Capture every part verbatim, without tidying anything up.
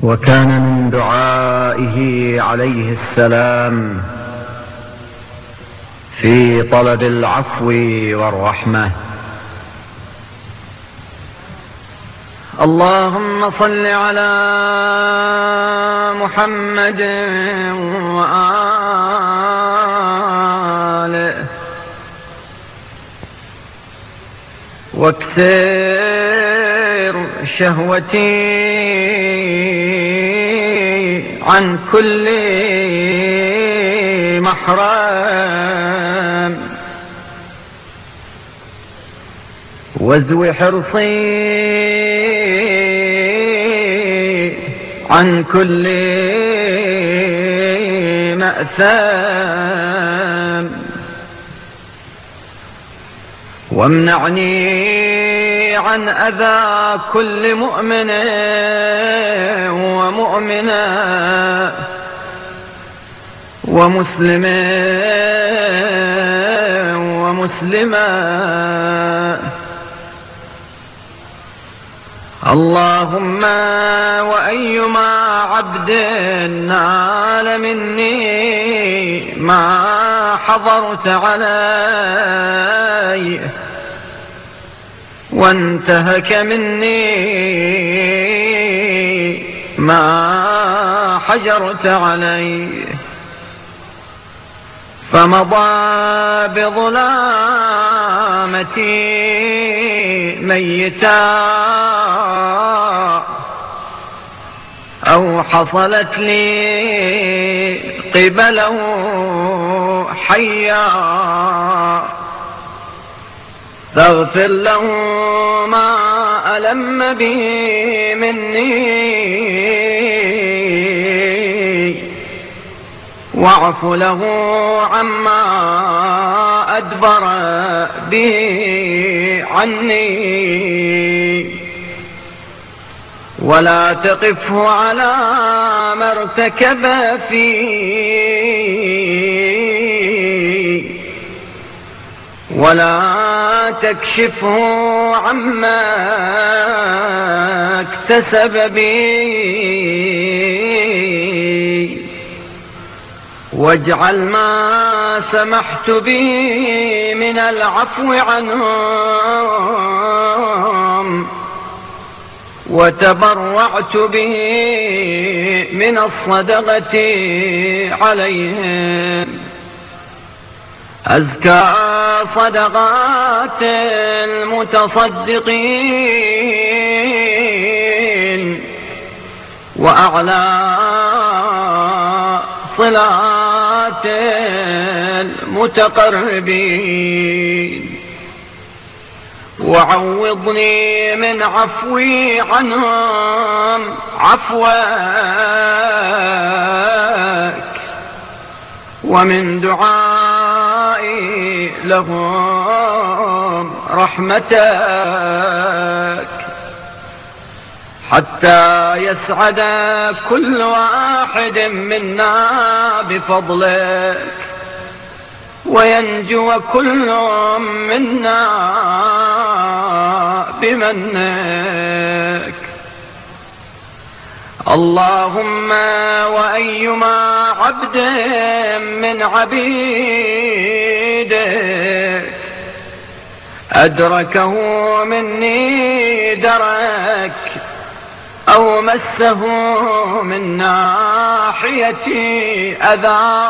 وكان من دعائه عليه السلام في طلب العفو والرحمة: اللهم صل على محمد وآله واكسر شهوتي عن كل محرم وازو حرصي عن كل مأثام وامنعني عن أذى كل مؤمن ومؤمنة ومسلم ومسلمة. اللهم وأيما عبد نال مني ما حضرت عليه وانتهك مني ما حجرت عليه فمضى بظلامتي ميتا أو حصلت لي قبله حيا فاغفر له ما ألم به مني واعف له عما أدبر به عني ولا تقفه على ما ارتكب فيه ولا تكشفه عما اكتسب بي واجعل ما سمحت به من العفو عنهم وتبرعت به من الصدقة عليهم أزكى صدقات المتصدقين وأعلى صلات المتقربين وعوضني من عفوي عنهم عفوك ومن دعائي لهم رحمتك حتى يسعد كل واحد منا بفضلك وينجو كل منا بمنك. اللهم وأيما عبد من عبيدك أدركه مني درك أو مسه من ناحيتي أذى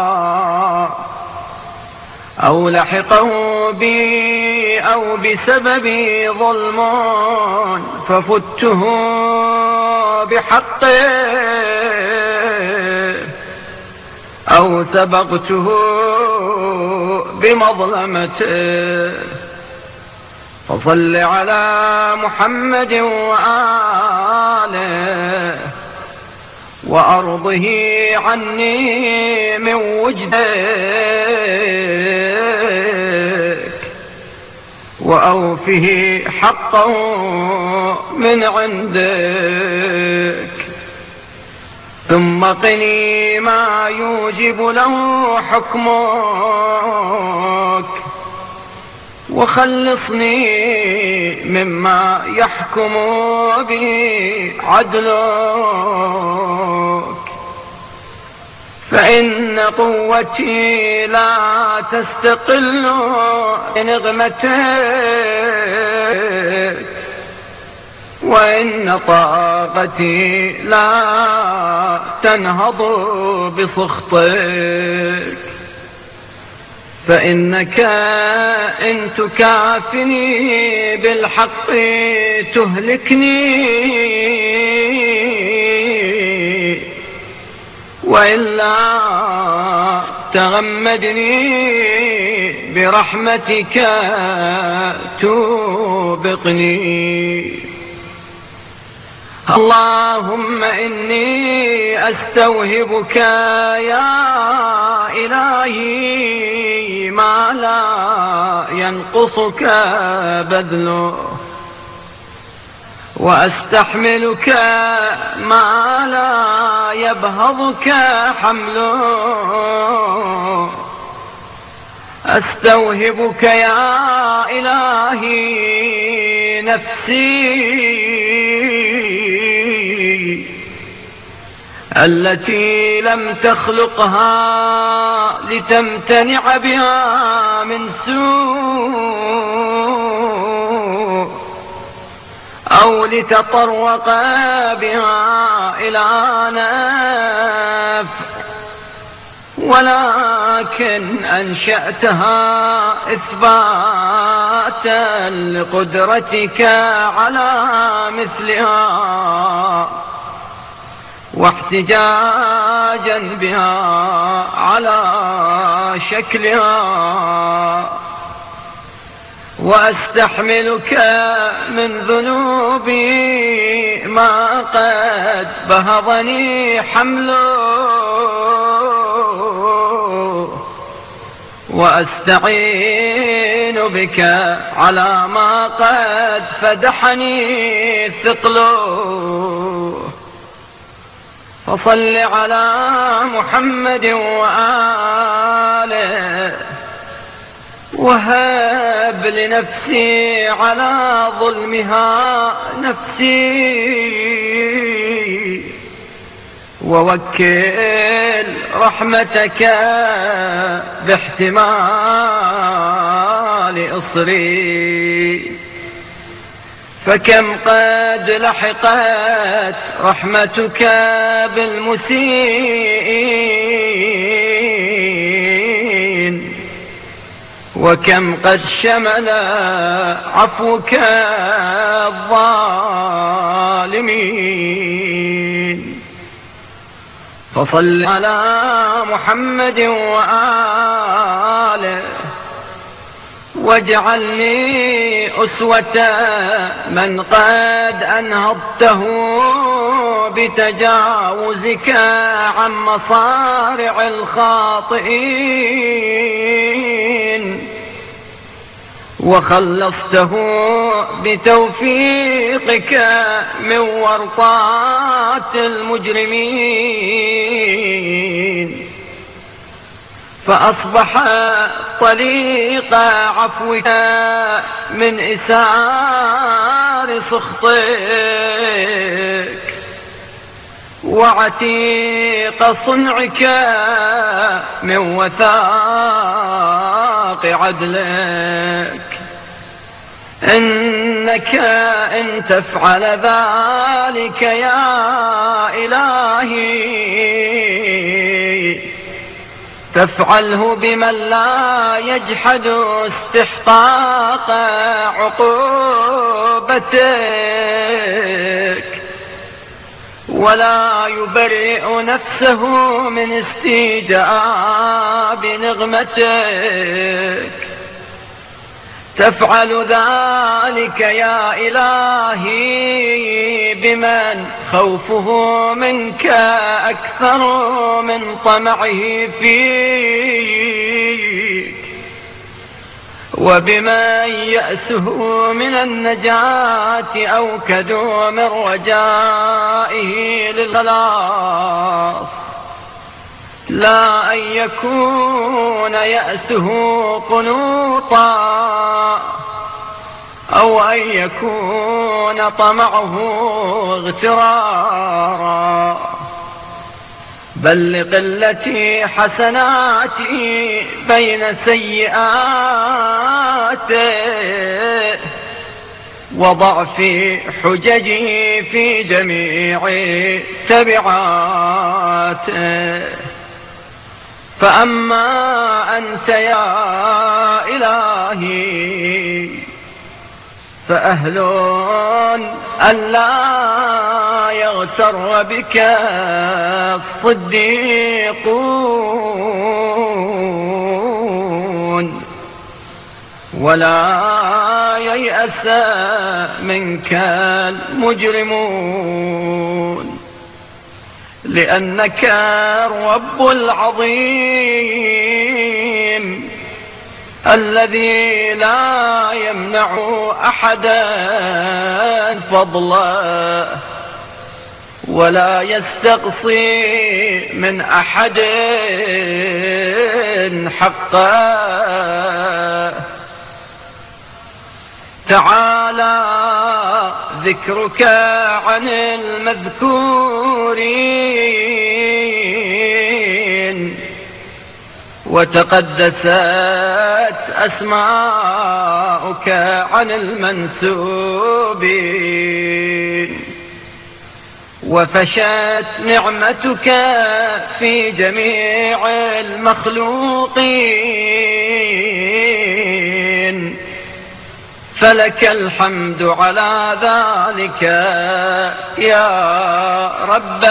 أو لحقه بي أو بسببي ظلم ففته بحقه أو سبقته بمظلمته فصل على محمد وآله وأرضه عني من وجدك وأوفه حقه من عندك ثم قني ما يوجب له حكمك وخلصني مما يحكم به عدلك، فإن قوتي لا تستقل بنغمتك، وإن طاقتي لا تنهض بسخطك، فإنك إن تكافني بالحق تهلكني، وإلا تغمدني برحمتك توبقني. اللهم إني أستوهبك يا إلهي ما لا ينقصك بذله، وأستحملك ما لا يبهضك حمله. أستوهبك يا إلهي نفسي التي لم تخلقها لتمتنع بها من سوء أو لتطرق بها إلى نفع، ولكن أنشأتها إثباتا لقدرتك على مثلها، واحتجاجا بها على شكلها. وأستحملك من ذنوبي ما قد بهضني حمله، وأستعين بك على ما قد فدحني ثقله. فصل على محمد وآله، وهب لنفسي على ظلمها نفسي، ووكل رحمتك باحتمال إصري، فكم قد لحقت رحمتك بالمسيئين، وكم قد شمل عفوك الظالمين. فصل على محمد وآله، واجعلني أسوة من قد أنهضته بتجاوزك عن مصارع الخاطئين، وخلصته بتوفيقك من ورطات المجرمين، فأصبح طليق عفوك من إسار سخطك، وعتيق صنعك من وثاق عدلك. إنك إن تفعل ذلك يا إلهي تفعله بمن لا يجحد استحقاق عقوبتك، ولا يبرئ نفسه من استيجاب نغمتك. تفعل ذلك يا إلهي بمن خوفه منك أكثر من طمعه فيك، وبمن يأسه من النجاة أوكد من رجائه للخلاص، لا أن يكون يأسه قنوطا أو أن يكون طمعه اغترارا، بل لقلة حسناتي بين سيئاته وضعف حججي في جميع تبعاته. فأما أنت يا إلهي فأهل أن لا يغتر بك الصديقون ولا ييأس منك المجرمون، لأنك الرب العظيم الذي لا يمنع أحدا فضله ولا يستقصي من أحد حقه. تعالى ذكرك عن المذكورين وتقدست أسماؤك عن المنسوبين، وفشت نعمتك في جميع المخلوقين، فلك الحمد على ذلك يا رب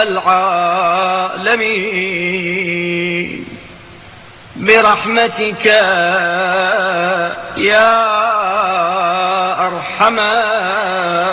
العالمين، برحمتك يا أرحم